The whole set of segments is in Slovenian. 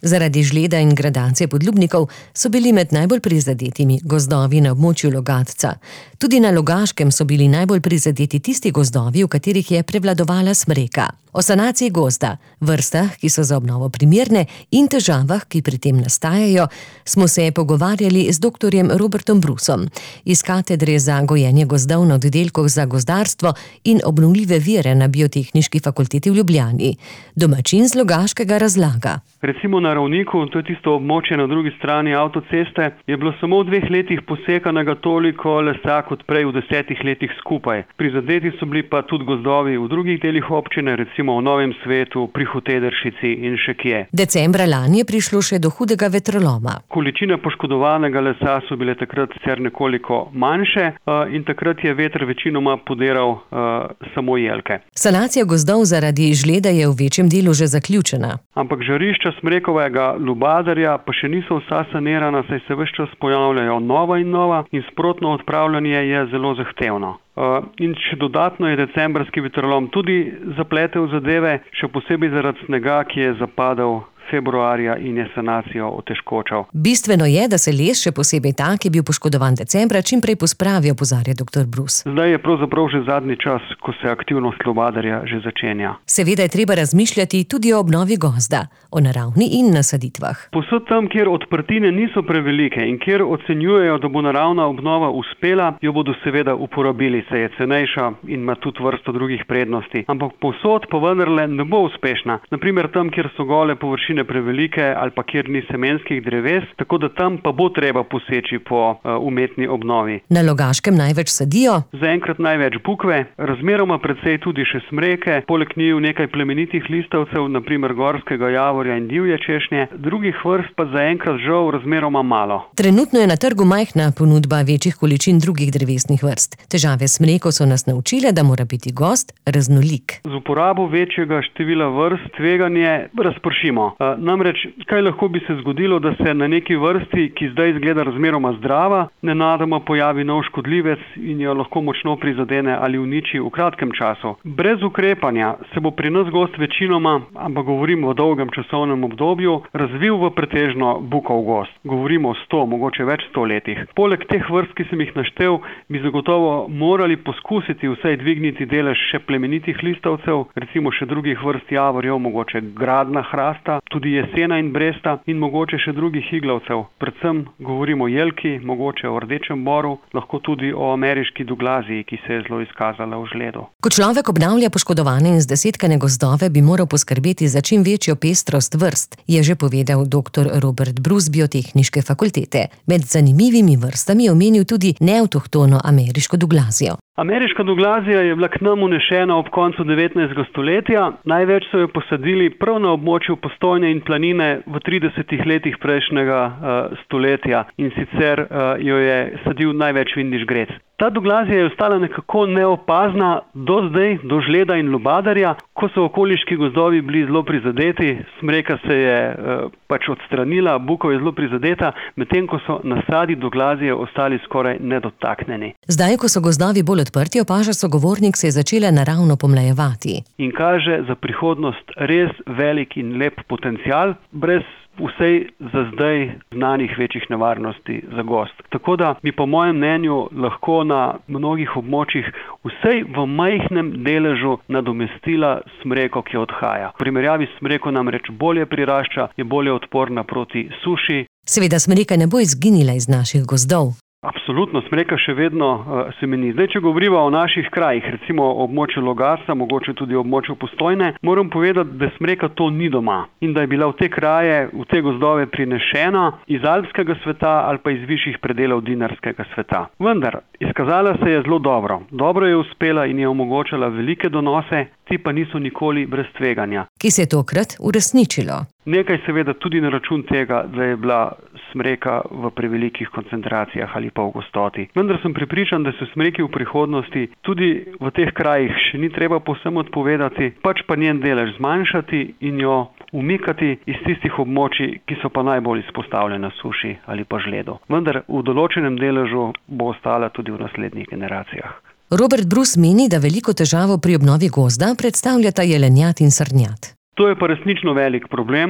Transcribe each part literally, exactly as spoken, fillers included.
Zaradi žleda in gradacije podlubnikov so bili med najbolj prizadetimi gozdovi na območju Logatca. Tudi na Logaškem so bili najbolj prizadeti tisti gozdovi, v katerih je prevladovala smreka. O sanaciji gozda, vrstah, ki so za obnovo primerne, in težavah, ki pri tem nastajajo, smo se pogovarjali z doktorjem Robertom Brusom iz katedre za gojenje gozdov na oddelku za gozdarstvo in obnovljive vire na Biotehniški fakulteti v Ljubljani. Domačin z Logaškega razlaga. Recimo na Ravniku, to je tisto območje na drugi strani avtoceste, je bilo samo v dveh letih posekanega toliko lesa kot prej v desetih letih skupaj. Prizadeti so bili pa tudi gozdovi v drugih delih občine, recimo v Novem Svetu, pri Hotedršici in še kje. Decembra lani je prišlo še do hudega vetroloma. Količine poškodovanega lesa so bile takrat sicer nekoliko manjše in takrat je veter večinoma poderal uh, samo jelke. Sanacija gozdov zaradi žleda je v večjem delu že zaključena. Ampak žarišča smrekovega lubadarja pa še niso vsa sanirana, saj se ves čas pojavljajo nova in nova in sprotno odpravljanje je zelo zahtevno. Uh, in še dodatno je decembrski vetrolom tudi zapletel zadeve, še posebej zaradi snega, ki je zapadel februarja in je sanacijo otežkočal. Bistveno je, da se les, še posebej ta, ki je bil poškodovan decembra, čim prej pospravi, opozarja doktor Brus. Zdaj je pravzaprav že zadnji čas, ko se aktivnost lubadarja že začenja. Seveda je treba razmišljati tudi o obnovi gozda, o naravni in nasaditvah. Posod tam, kjer odprtine niso prevelike in kjer ocenjujejo, da bo naravna obnova uspela, jo bodo seveda uporabili, saj je cenejša in ima tudi vrsto drugih prednosti. Ampak posod pa vendarle ne bo uspešna. Naprimer tam, kjer so gole površine prevelike ali pa kjer ni semenskih dreves, tako da tam pa bo treba poseči po uh, umetni obnovi. Na Logaškem največ sadijo? Zaenkrat največ bukve, razmeroma precej tudi še smreke, poleg njiju nekaj plemenitih listavcev, naprimer gorskega javorja in divje češnje, drugih vrst pa zaenkrat žal razmeroma malo. Trenutno je na trgu majhna ponudba večjih količin drugih drevesnih vrst. Težave smrekov so nas naučile, da mora biti gozd raznolik. Z uporabo večjega števila vrst tveganje razpršimo. Namreč, kaj lahko bi se zgodilo, da se na neki vrsti, ki zdaj izgleda razmeroma zdrava, nenadoma pojavi nov škodljivec in jo lahko močno prizadene ali uniči v kratkem času. Brez ukrepanja se bo pri nas gozd večinoma, ampak govorimo o dolgem časovnem obdobju, razvil v pretežno bukov gozd. Govorimo o sto, mogoče več sto letih. Poleg teh vrst, ki sem jih naštel, bi zagotovo morali poskusiti vsaj dvigniti delež še plemenitih listavcev, recimo še drugih vrst javorjev, mogoče gradna hrasta, tudi jesena in bresta in mogoče še drugih iglavcev. Predvsem govorimo o jelki, mogoče o rdečem boru, lahko tudi o ameriški duglaziji, ki se je zelo izkazala v žledu. Ko človek obnavlja poškodovane in zdesetkane gozdove, bi moral poskrbeti za čim večjo pestrost vrst, je že povedal doktor Robert Brus z Biotehniške fakultete. Med zanimivimi vrstami je omenil tudi neavtohtono ameriško duglazijo. Ameriška duglazija je bila k nam unešena ob koncu devetnajstega stoletja. Največ so jo posadili prav na območju Postojne in Planine v tridesetih letih prejšnjega uh, stoletja in sicer uh, jo je sadil največ Vindiš Grec. Ta duglazija je ostala nekako neopazna do zdaj, do žleda in lubadarja, ko so okoliški gozdovi bili zelo prizadeti, smreka se je uh, pač odstranila, bukov je zelo prizadeta, medtem ko so nasadi duglazije ostali skoraj nedotaknjeni. Zdaj, ko so gozdovi bolj odprti, opaža sogovornik, se je začela naravno pomlajevati. In kaže za prihodnost res velik in lep potencial, brez vsej za zdaj znanih večjih nevarnosti za gozd. Tako da bi po mojem mnenju lahko na mnogih območjih vsej v majhnem deležu nadomestila smreko, ki odhaja. V primerjavi s smreko namreč bolje prirašča, je bolje odporna proti suši. Seveda smreka ne bo izginila iz naših gozdov. Absolutno, smreka še vedno uh, semeni. Zdaj, če govoriva o naših krajih, recimo o območju Logatca, mogoče tudi o območju Postojne, moram povedati, da smreka to ni doma in da je bila v te kraje, v te gozdove prinešena iz alpskega sveta ali pa iz višjih predelov dinarskega sveta. Vendar, izkazala se je zelo dobro. Dobro je uspela in je omogočala velike donose, ti pa niso nikoli brez tveganja. Ki se je tokrat uresničilo. Nekaj seveda tudi na račun tega, da je bila smreka v prevelikih koncentracijah ali pa v gostoti. Vendar sem prepričan, da se smreki v prihodnosti tudi v teh krajih še ni treba povsem odpovedati, pač pa njen delež zmanjšati in jo umikati iz tistih območij, ki so pa najbolj izpostavljena suši ali pa žledu. Vendar v določenem deležu bo ostala tudi v naslednjih generacijah. Robert Brus meni, da veliko težavo pri obnovi gozda predstavljata jelenjad in srnjad. To je pa resnično velik problem.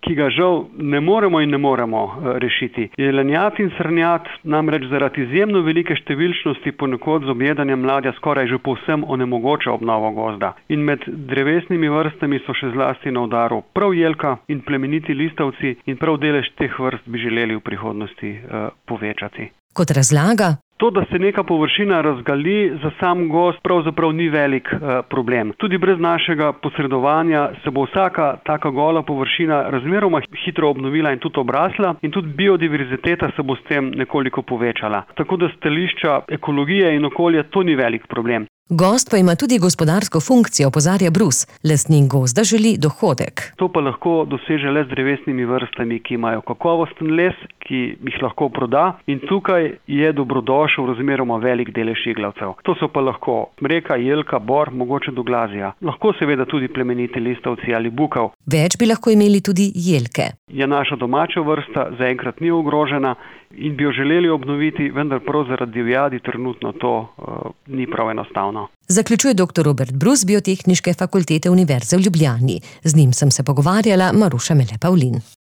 ki ga žal ne moremo in ne moremo rešiti. Jelenjad in srnjad namreč zaradi izjemno velike številčnosti ponekod z objedanjem mladja skoraj že povsem onemogoča obnovo gozda. In med drevesnimi vrstami so še zlasti na udaru prav jelka in plemeniti listavci in prav delež teh vrst bi želeli v prihodnosti uh, povečati. Kot razlaga, to, da se neka površina razgali, za sam gozd pravzaprav ni velik uh, problem. Tudi brez našega posredovanja se bo vsaka taka gola površina razmeroma hitro obnovila in tudi obrasla in tudi biodiverziteta se bo s tem nekoliko povečala. Tako da stališča ekologije in okolja to ni velik problem. Gozd pa ima tudi gospodarsko funkcijo, opozarja Brus. Lastnik gozda želi dohodek. To pa lahko doseže le z drevesnimi vrstami, ki imajo kakovosten les, ki jih lahko proda in tukaj je dobrodošel razmeroma velik delež iglavcev. To so pa lahko smreka, jelka, bor, mogoče doglazija. Lahko seveda tudi plemeniti listavci ali bukev. Več bi lahko imeli tudi jelke. Je naša domača vrsta, zaenkrat ni ogrožena in bi jo želeli obnoviti, vendar prav zaradi divjadi trenutno to uh, ni prav enostavno. Zaključuje doktor Robert Brus, Biotehniške fakultete Univerze v Ljubljani. Z njim sem se pogovarjala, Maruša Mele Pavlin.